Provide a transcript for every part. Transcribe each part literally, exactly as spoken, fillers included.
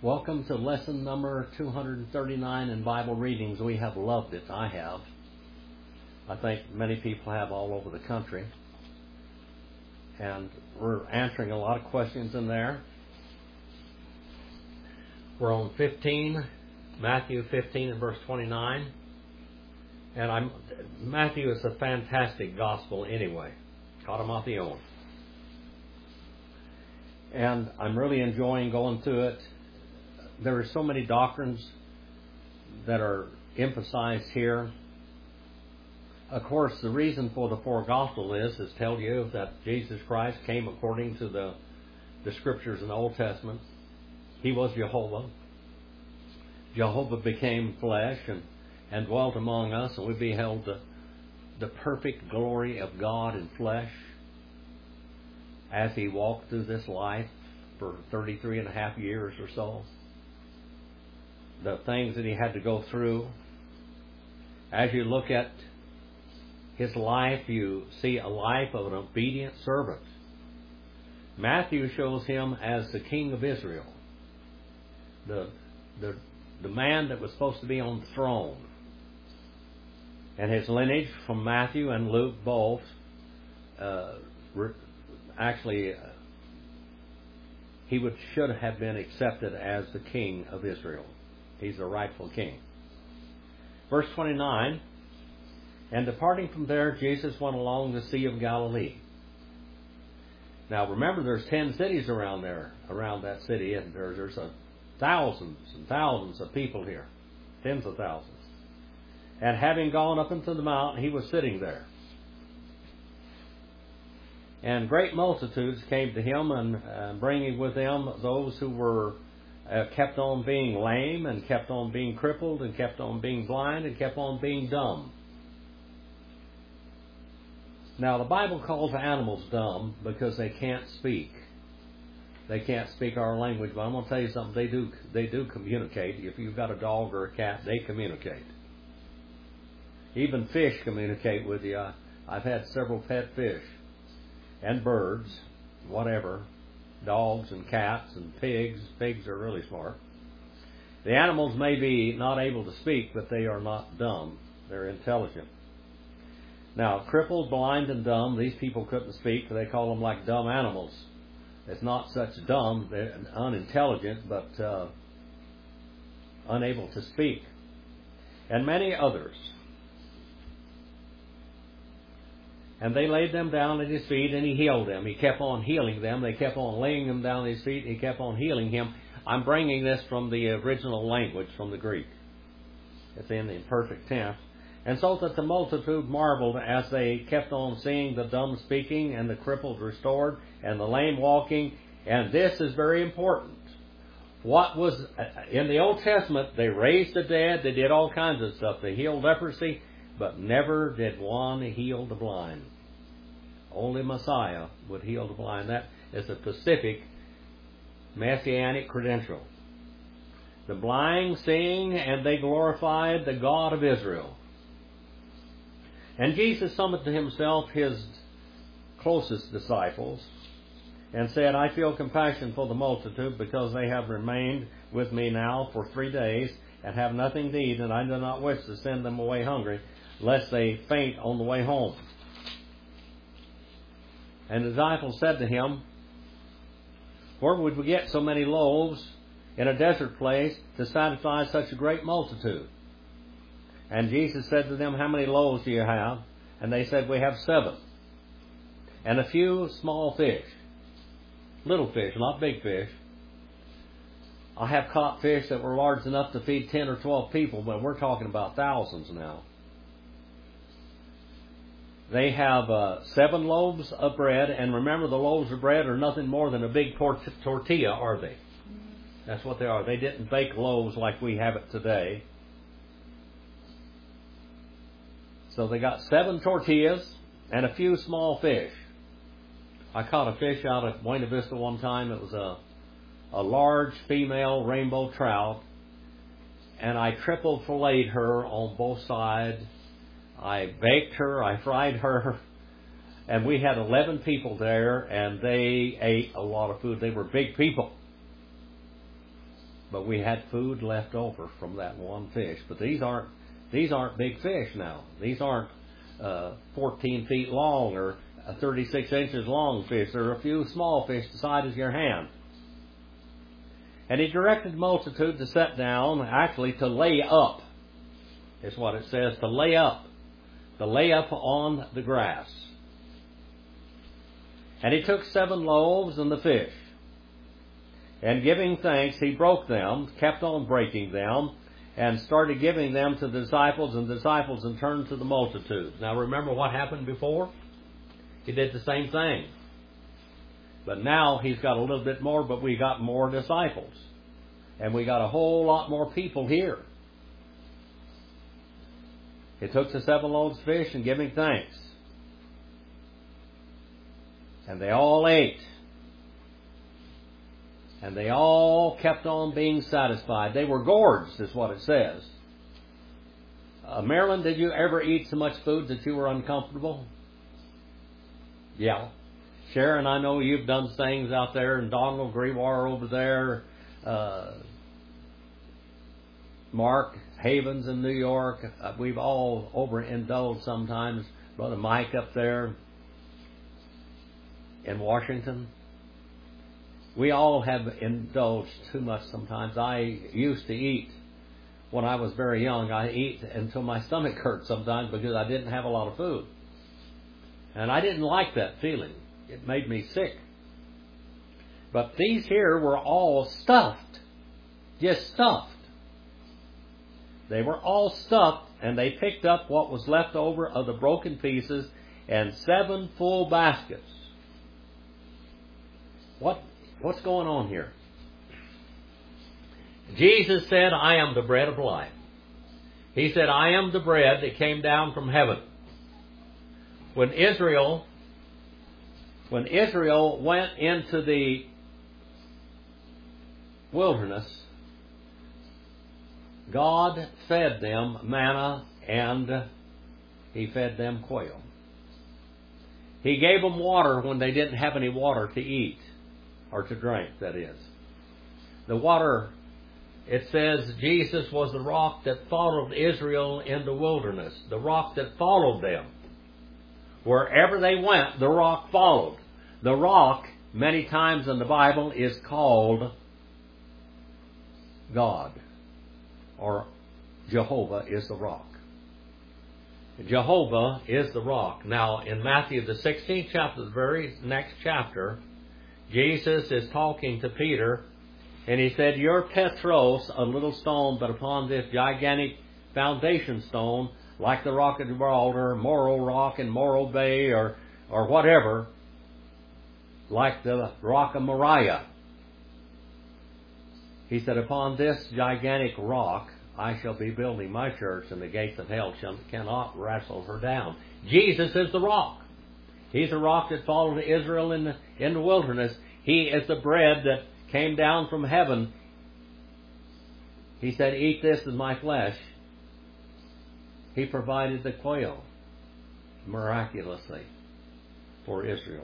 Welcome to lesson number two hundred thirty-nine in Bible readings. We have loved it. I have. I think many people have all over the country. And we're answering a lot of questions in there. We're on fifteen, Matthew fifteen and verse twenty-nine. And I'm Matthew is a fantastic gospel anyway. Katamation. And I'm really enjoying going through it. There are so many doctrines that are emphasized here. Of course, the reason for the four Gospels is, is tell you that Jesus Christ came according to the, the Scriptures in the Old Testament. He was Jehovah. Jehovah became flesh and, and dwelt among us, and we beheld the, the perfect glory of God in flesh as He walked through this life for thirty-three and a half years or so. The things that He had to go through. As you look at His life, you see a life of an obedient servant. Matthew shows Him as the King of Israel, the the the man that was supposed to be on the throne. And his lineage from Matthew and Luke both uh, re- actually uh, he would should have been accepted as the King of Israel. He's the rightful king. Verse twenty-nine, and departing from there, Jesus went along the Sea of Galilee. Now remember, there's ten cities around there, around that city, and there's, there's a thousands and thousands of people here, tens of thousands. And having gone up into the mountain, He was sitting there. And great multitudes came to Him, and uh, bringing with them those who were Uh, kept on being lame, and kept on being crippled, and kept on being blind, and kept on being dumb. Now, the Bible calls animals dumb because they can't speak. They can't speak our language, but I'm going to tell you something. They do, they do communicate. If you've got a dog or a cat, they communicate. Even fish communicate with you. I've had several pet fish and birds, whatever. Dogs and cats and pigs. Pigs are really smart. The animals may be not able to speak, but they are not dumb. They're intelligent. Now, crippled, blind, and dumb, these people couldn't speak, so they call them like dumb animals. It's not such dumb, they're unintelligent, but uh, unable to speak. And many others. And they laid them down at His feet, and He healed them. He kept on healing them. They kept on laying them down at His feet, and He kept on healing him. I'm bringing this from the original language, from the Greek. It's in the imperfect tense. And so that the multitude marveled as they kept on seeing the dumb speaking, and the crippled restored, and the lame walking. And this is very important. What was, in the Old Testament, they raised the dead, they did all kinds of stuff. They healed leprosy, but never did one heal the blind. Only Messiah would heal the blind. That is a specific messianic credential. The blind seeing, and they glorified the God of Israel. And Jesus summoned to Himself His closest disciples and said, I feel compassion for the multitude, because they have remained with me now for three days and have nothing to eat, and I do not wish to send them away hungry, lest they faint on the way home. And the disciples said to Him, where would we get so many loaves in a desert place to satisfy such a great multitude? And Jesus said to them, how many loaves do you have? And they said, we have seven. And a few small fish. Little fish, not big fish. I have caught fish that were large enough to feed ten or twelve people, but we're talking about thousands now. They have uh, seven loaves of bread, and remember, the loaves of bread are nothing more than a big tor- tortilla, are they? That's what they are. They didn't bake loaves like we have it today. So they got seven tortillas and a few small fish. I caught a fish out at Buena Vista one time. It was a, a large female rainbow trout, and I triple filleted her on both sides. I baked her, I fried her, and we had eleven people there, and they ate a lot of food. They were big people. but we had food left over from that one fish. But these aren't these aren't big fish now. These aren't uh, fourteen feet long or thirty-six inches long fish. There are a few small fish the size of your hand. And he directed the multitude to sit down, actually to lay up, is what it says, to lay up, to lay up on the grass. And he took seven loaves and the fish, and giving thanks, he broke them, kept on breaking them, and started giving them to the disciples, and the disciples in turn to the multitude. Now remember what happened before? He did the same thing. But now he's got a little bit more, but we got more disciples. And we got a whole lot more people here. He took the seven loaves of fish and giving thanks. And they all ate. And they all kept on being satisfied. They were gorged, is what it says. Uh, Marilyn, did you ever eat so much food that you were uncomfortable? Yeah. Sharon, I know you've done things out there in Donald Grewar over there. Uh, Mark Havens in New York. Uh, we've all overindulged sometimes. Brother Mike up there in Washington. We all have indulged too much sometimes. I used to eat when I was very young. I ate until my stomach hurt sometimes because I didn't have a lot of food. And I didn't like that feeling. It made me sick. But these here were all stuffed. Just stuffed. They were all stuffed, and they picked up what was left over of the broken pieces and seven full baskets. What, what's going on here? Jesus said, I am the bread of life. He said, I am the bread that came down from heaven. When Israel, when Israel went into the wilderness, God fed them manna and He fed them quail. He gave them water when they didn't have any water to eat or to drink, that is. The water, it says Jesus was the rock that followed Israel in the wilderness, the rock that followed them. Wherever they went, the rock followed. The rock, many times in the Bible, is called God, or Jehovah is the rock. Jehovah is the rock. Now, in Matthew the sixteenth chapter, the very next chapter, Jesus is talking to Peter, and he said, You're Petros, a little stone, but upon this gigantic foundation stone, like the rock of Gibraltar, Morro Rock and Morro Bay, or, or whatever, like the rock of Moriah. He said, Upon this gigantic rock I shall be building my church, and the gates of hell shall, cannot wrestle her down. Jesus is the rock. He's the rock that followed Israel in the, in the wilderness. He is the bread that came down from heaven. He said, Eat this in my flesh. He provided the quail miraculously for Israel.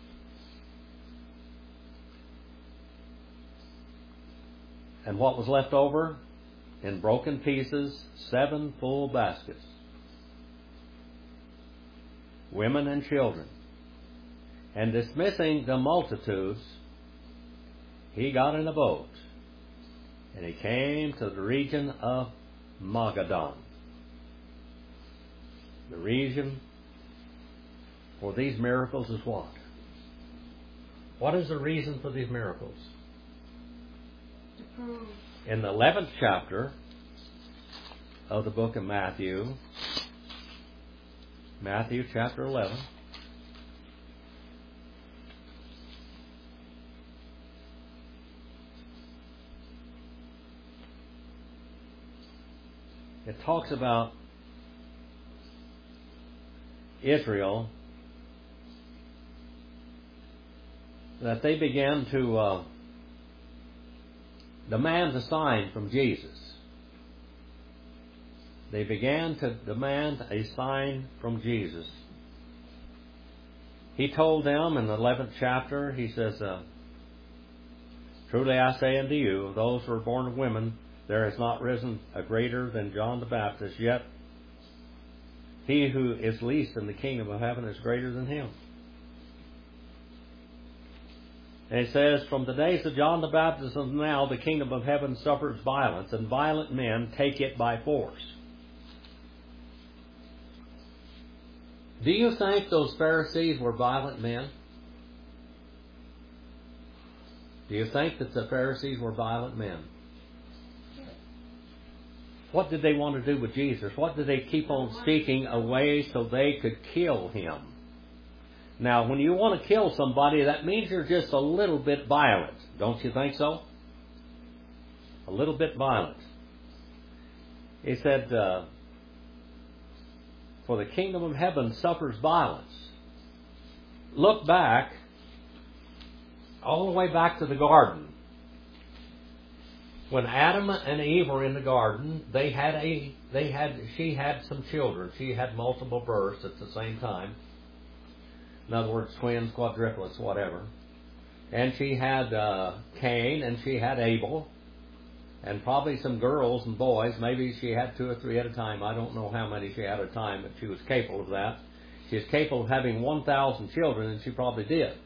And what was left over? In broken pieces, seven full baskets. Women and children. And dismissing the multitudes, he got in a boat, and he came to the region of Magadan. The reason for these miracles is what? What is the reason for these miracles? In the eleventh chapter of the book of Matthew, Matthew chapter eleven, it talks about Israel, that they began to uh, demand a sign from Jesus. They began to demand a sign from Jesus. He told them in the eleventh chapter, he says, uh, Truly I say unto you, of those who are born of women, there has not risen a greater than John the Baptist, yet he who is least in the kingdom of heaven is greater than him. And it says, from the days of John the Baptist until now, the kingdom of heaven suffers violence, and violent men take it by force. Do you think those Pharisees were violent men? Do you think that the Pharisees were violent men? What did they want to do with Jesus? What did they keep on seeking a way so they could kill him? Now, when you want to kill somebody, that means you're just a little bit violent. Don't you think so? A little bit violent. He said, uh, for the kingdom of heaven suffers violence. Look back, all the way back to the garden. When Adam and Eve were in the garden, they had a, they had, she had some children. She had multiple births at the same time. In other words, twins, quadruplets, whatever. And she had uh, Cain, and she had Abel, and probably some girls and boys. Maybe she had two or three at a time. I don't know how many she had at a time, but she was capable of that. She was capable of having one thousand children, and she probably did.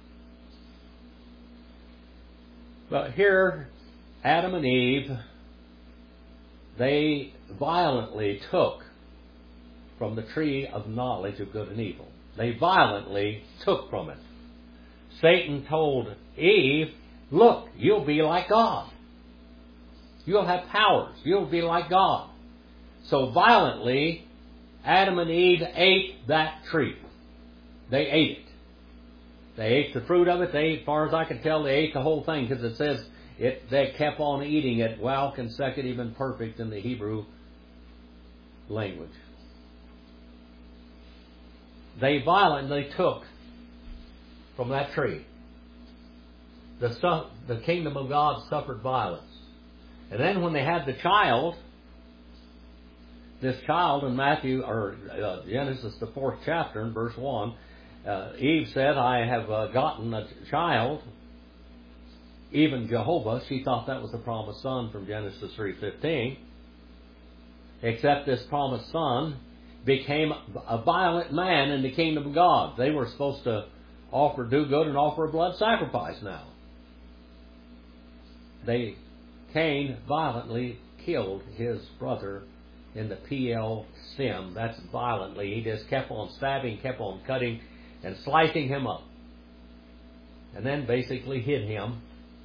But here, Adam and Eve, they violently took from the tree of knowledge of good and evil. They violently took from it. Satan told Eve, look, you'll be like God. You'll have powers. You'll be like God. So violently, Adam and Eve ate that tree. They ate it. They ate the fruit of it. They, as far as I can tell, they ate the whole thing, because it says it, they kept on eating it while consecutive and perfect in the Hebrew language. They violently took from that tree. The, su- the kingdom of God suffered violence. And then when they had the child, this child in Matthew, or uh, Genesis, the fourth chapter, in verse one, uh, Eve said, I have uh, gotten a child, even Jehovah. She thought that was the promised son from Genesis three fifteen. Except this promised son became a violent man in the kingdom of God. They were supposed to offer, do good and offer a blood sacrifice now. They, Cain violently killed his brother in the P L Sim. That's violently. He just kept on stabbing, kept on cutting and slicing him up. And then basically hid him.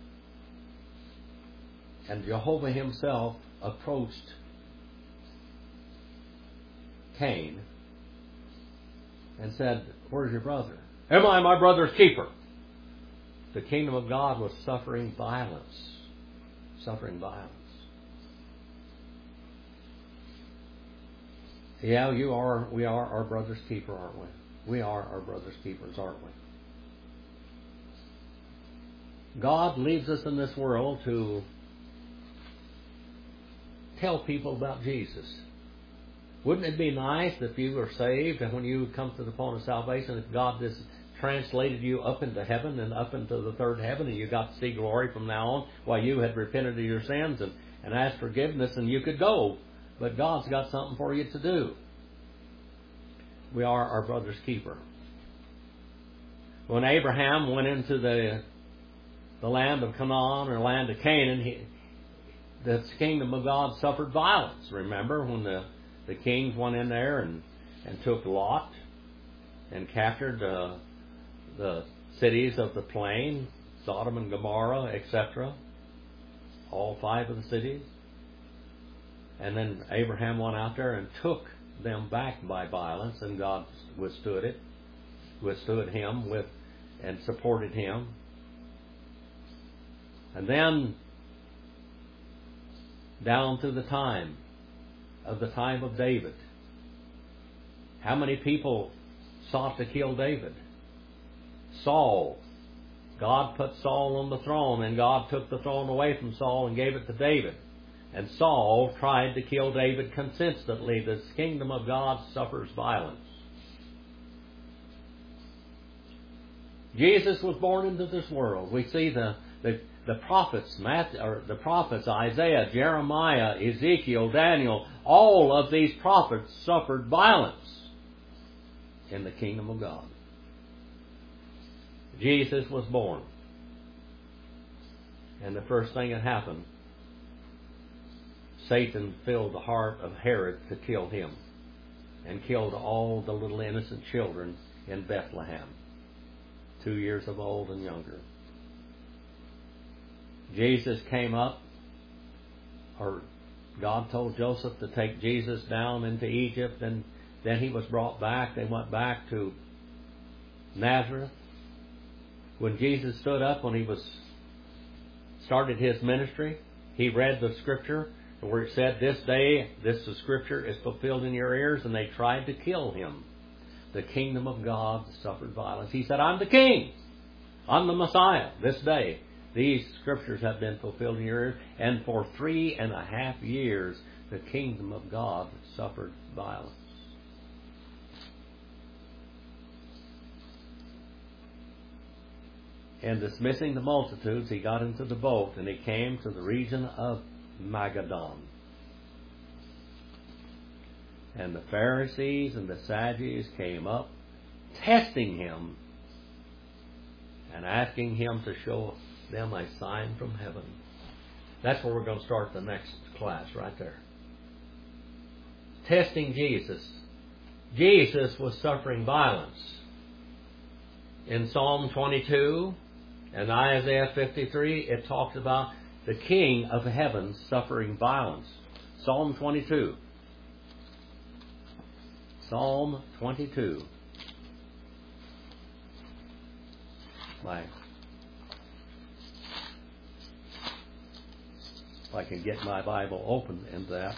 And Jehovah himself approached Cain and said, where's your brother? Am I my brother's keeper? The kingdom of God was suffering violence. Suffering violence. Yeah, you are, we are our brother's keeper, aren't we? We are our brother's keepers, aren't we? God leaves us in this world to tell people about Jesus. Wouldn't it be nice if you were saved and when you come to the point of salvation, if God just translated you up into heaven and up into the third heaven and you got to see glory from now on while you had repented of your sins and, and asked forgiveness and you could go. But God's got something for you to do. We are our brother's keeper. When Abraham went into the the land of Canaan or land of Canaan, he, the kingdom of God suffered violence. Remember when the, the kings went in there and, and took Lot and captured uh, the cities of the plain, Sodom and Gomorrah, et cetera. All five of the cities. And then Abraham went out there and took them back by violence, and God withstood it, withstood him with, and supported him. And then, down to the time of the time of David. How many people sought to kill David? Saul. God put Saul on the throne, and God took the throne away from Saul and gave it to David. And Saul tried to kill David consistently. The kingdom of God suffers violence. Jesus was born into this world. We see the, the the prophets, Matthew, or the prophets Isaiah, Jeremiah, Ezekiel, Daniel, all of these prophets suffered violence in the kingdom of God. Jesus was born. And the first thing that happened, Satan filled the heart of Herod to kill him, and killed all the little innocent children in Bethlehem, two years of old and younger. Jesus came up, or God told Joseph to take Jesus down into Egypt, and then he was brought back. They went back to Nazareth. When Jesus stood up, when he was started his ministry, he read the scripture where it said, "This day, this the scripture is fulfilled in your ears," and they tried to kill him. The kingdom of God suffered violence. He said, "I'm the king. I'm the Messiah. This day, these scriptures have been fulfilled in your ears." And for three and a half years, the kingdom of God suffered violence. And dismissing the multitudes, he got into the boat, and he came to the region of Magadan. And the Pharisees and the Sadducees came up, testing him and asking him to show them a sign from heaven. That's where we're going to start the next class, right there. Testing Jesus. Jesus was suffering violence. In Psalm twenty-two and Isaiah fifty-three, it talks about the King of heaven suffering violence. Psalm twenty-two. Psalm twenty-two. My, if I can get my Bible open in that.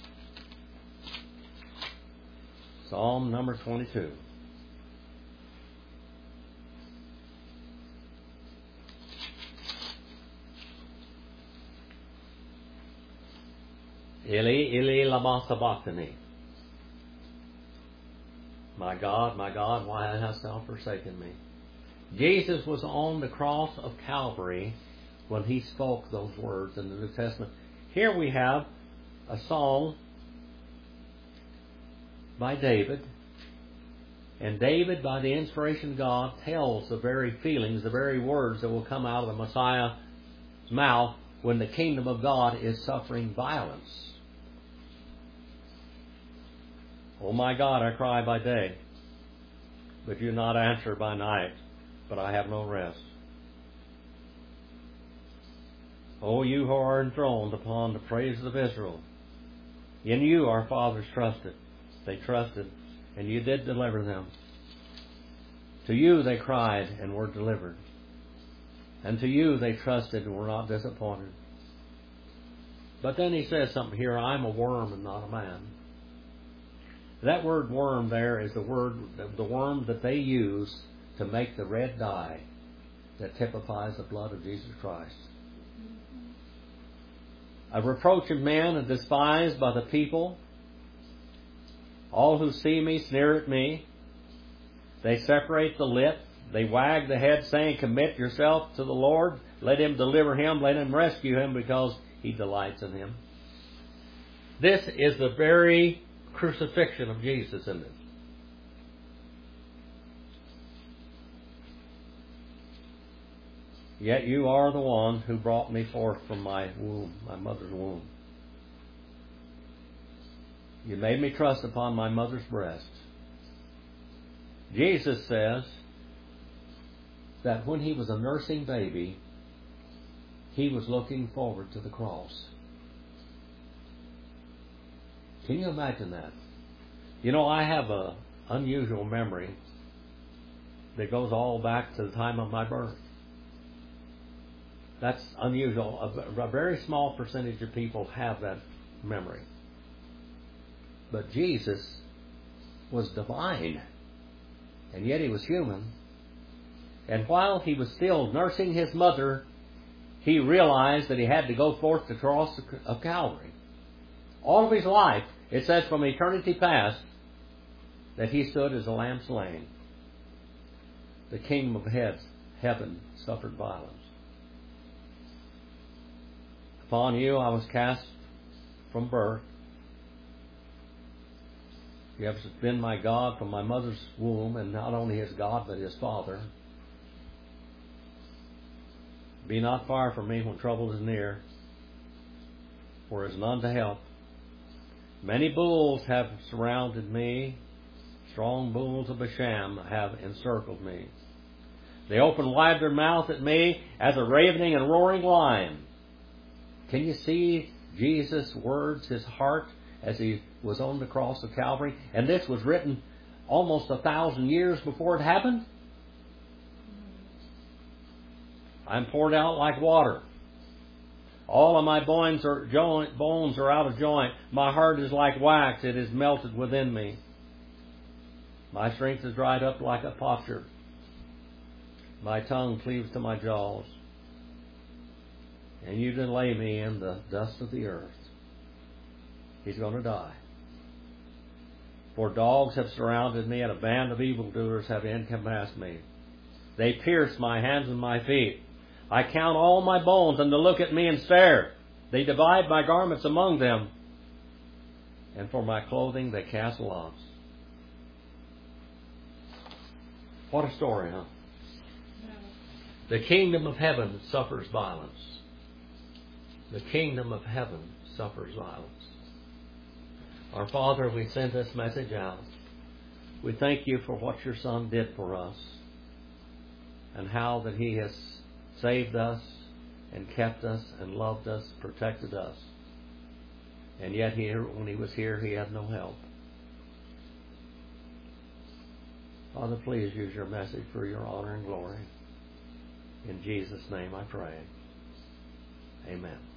Psalm number twenty-two. Eli, Eli, lama sabachthani. My God, my God, why hast thou forsaken me? Jesus was on the cross of Calvary when he spoke those words in the New Testament. Here we have a song by David. And David, by the inspiration of God, tells the very feelings, the very words that will come out of the Messiah's mouth when the kingdom of God is suffering violence. "Oh my God, I cry by day, but you not answer by night, but I have no rest. O you who are enthroned upon the praises of Israel, in you our fathers trusted. They trusted, and you did deliver them. To you they cried and were delivered. And to you they trusted and were not disappointed." But then he says something here, "I'm a worm and not a man." That word worm there is the word, the worm that they use to make the red dye that typifies the blood of Jesus Christ. A reproach of men and despised by the people. All who see me sneer at me. They separate the lip. They wag the head, saying, "Commit yourself to the Lord. Let him deliver him. Let him rescue him, because he delights in him." This is the very crucifixion of Jesus, isn't it? "Yet you are the one who brought me forth from my womb, my mother's womb. You made me trust upon my mother's breast." Jesus says that when he was a nursing baby, he was looking forward to the cross. Can you imagine that? You know, I have an unusual memory that goes all back to the time of my birth. That's unusual. A, a very small percentage of people have that memory. But Jesus was divine, and yet he was human. And while he was still nursing his mother, he realized that he had to go forth to the cross of Calvary. All of his life, it says from eternity past, that he stood as a lamb slain. The kingdom of heaven suffered violence. Upon you I was cast from birth. You have been my God from my mother's womb, and not only His God, but His Father. Be not far from me when trouble is near, for there is none to help. Many bulls have surrounded me. Strong bulls of Bashan have encircled me. They open wide their mouth at me as a ravening and roaring lion. Can you see Jesus' words, His heart, as He was on the cross of Calvary? And this was written almost a thousand years before it happened. I'm poured out like water. All of my bones are, joint, bones are out of joint. My heart is like wax. It is melted within me. My strength is dried up like a potsherd. My tongue cleaves to my jaws. And you did lay me in the dust of the earth. He's going to die. For dogs have surrounded me, and a band of evildoers have encompassed me. They pierce my hands and my feet. I count all my bones, and they look at me and stare. They divide my garments among them, and for my clothing they cast lots. What a story, huh? The kingdom of heaven suffers violence. The kingdom of heaven suffers violence. Our Father, we send this message out. We thank you for what your Son did for us, and how that He has saved us and kept us and loved us, protected us. And yet here, when He was here, He had no help. Father, please use your message for your honor and glory. In Jesus' name I pray. Amen.